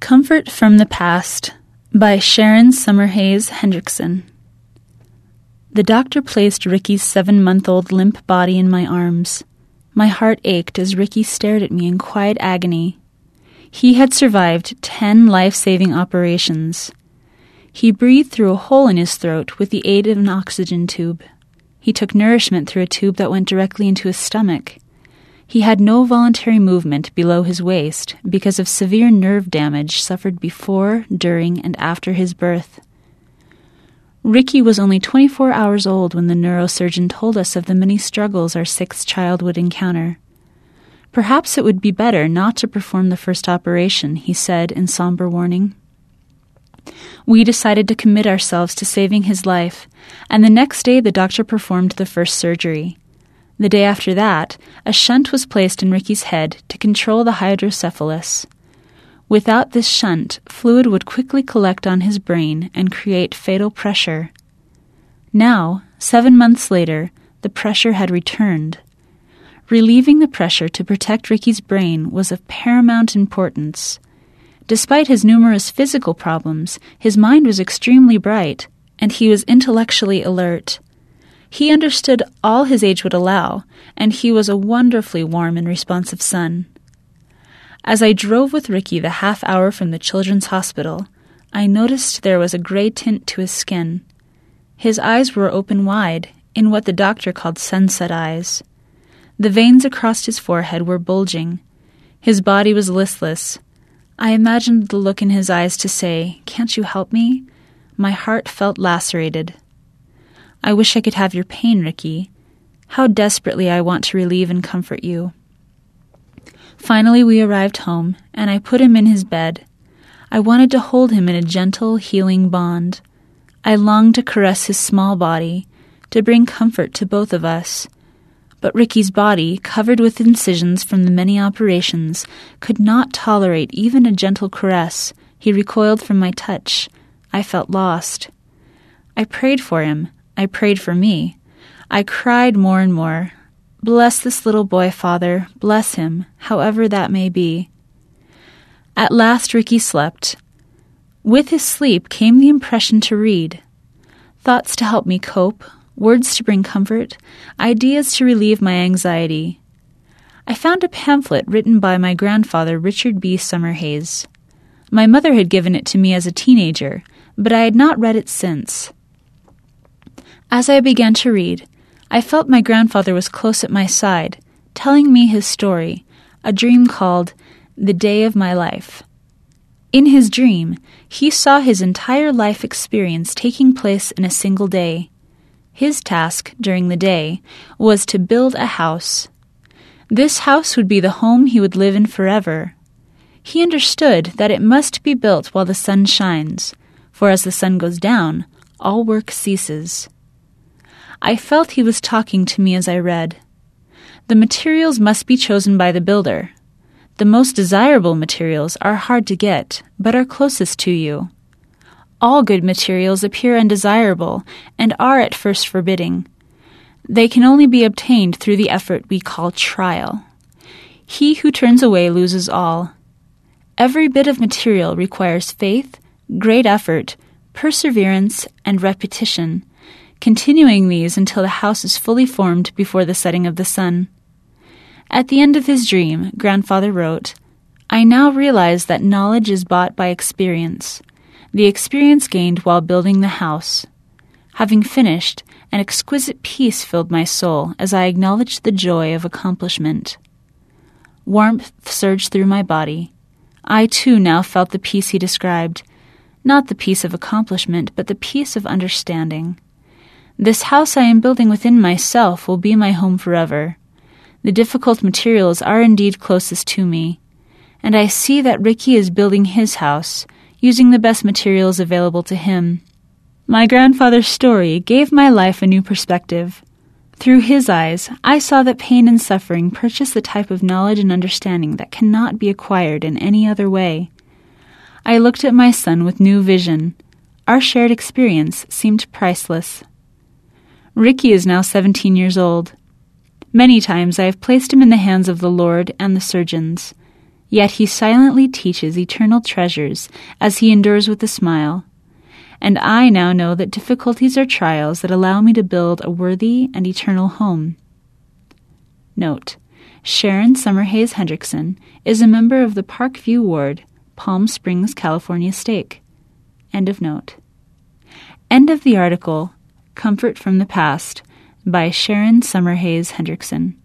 Comfort from the Past by Sharon Summerhays Hendrickson. The doctor placed Ricky's 7-month-old limp body in my arms. My heart ached as Ricky stared at me in quiet agony. He had survived 10 life-saving operations. He breathed through a hole in his throat with the aid of an oxygen tube. He took nourishment through a tube that went directly into his stomach. He had no voluntary movement below his waist because of severe nerve damage suffered before, during, and after his birth. Ricky was only 24 hours old when the neurosurgeon told us of the many struggles our 6th child would encounter. Perhaps it would be better not to perform the first operation, he said in somber warning. We decided to commit ourselves to saving his life, and the next day the doctor performed the first surgery. The day after that, a shunt was placed in Ricky's head to control the hydrocephalus. Without this shunt, fluid would quickly collect on his brain and create fatal pressure. Now, 7 months later, the pressure had returned. Relieving the pressure to protect Ricky's brain was of paramount importance. Despite his numerous physical problems, his mind was extremely bright, and he was intellectually alert. He understood all his age would allow, and he was a wonderfully warm and responsive son. As I drove with Ricky the half hour from the children's hospital, I noticed there was a gray tint to his skin. His eyes were open wide, in what the doctor called sunset eyes. The veins across his forehead were bulging. His body was listless. I imagined the look in his eyes to say, "Can't you help me?" My heart felt lacerated. I wish I could have your pain, Ricky. How desperately I want to relieve and comfort you. Finally, we arrived home, and I put him in his bed. I wanted to hold him in a gentle, healing bond. I longed to caress his small body, to bring comfort to both of us. But Ricky's body, covered with incisions from the many operations, could not tolerate even a gentle caress. He recoiled from my touch. I felt lost. I prayed for him. I prayed for me. I cried more and more. Bless this little boy, Father. Bless him, however that may be. At last Ricky slept. With his sleep came the impression to read. Thoughts to help me cope, words to bring comfort, ideas to relieve my anxiety. I found a pamphlet written by my grandfather, Richard B. Summerhays. My mother had given it to me as a teenager, but I had not read it since. As I began to read, I felt my grandfather was close at my side, telling me his story, a dream called The Day of My Life. In his dream, he saw his entire life experience taking place in a single day. His task during the day was to build a house. This house would be the home he would live in forever. He understood that it must be built while the sun shines, for as the sun goes down, all work ceases. I felt he was talking to me as I read. The materials must be chosen by the builder. The most desirable materials are hard to get, but are closest to you. All good materials appear undesirable and are at first forbidding. They can only be obtained through the effort we call trial. He who turns away loses all. Every bit of material requires faith, great effort, perseverance, and repetition, continuing these until the house is fully formed before the setting of the sun. At the end of his dream, Grandfather wrote, "I now realize that knowledge is bought by experience, the experience gained while building the house. Having finished, an exquisite peace filled my soul as I acknowledged the joy of accomplishment. Warmth surged through my body. I too now felt the peace he described, not the peace of accomplishment, but the peace of understanding. This house I am building within myself will be my home forever. The difficult materials are indeed closest to me, and I see that Ricky is building his house, using the best materials available to him. My grandfather's story gave my life a new perspective. Through his eyes, I saw that pain and suffering purchase the type of knowledge and understanding that cannot be acquired in any other way. I looked at my son with new vision. Our shared experience seemed priceless. Ricky is now 17 years old. Many times I have placed him in the hands of the Lord and the surgeons. Yet he silently teaches eternal treasures as he endures with a smile. And I now know that difficulties are trials that allow me to build a worthy and eternal home. Note: Sharon Summerhays Hendrickson is a member of the Parkview Ward, Palm Springs, California Stake. End of note. End of the article, Comfort from the Past, by Sharon Summerhays Hendrickson.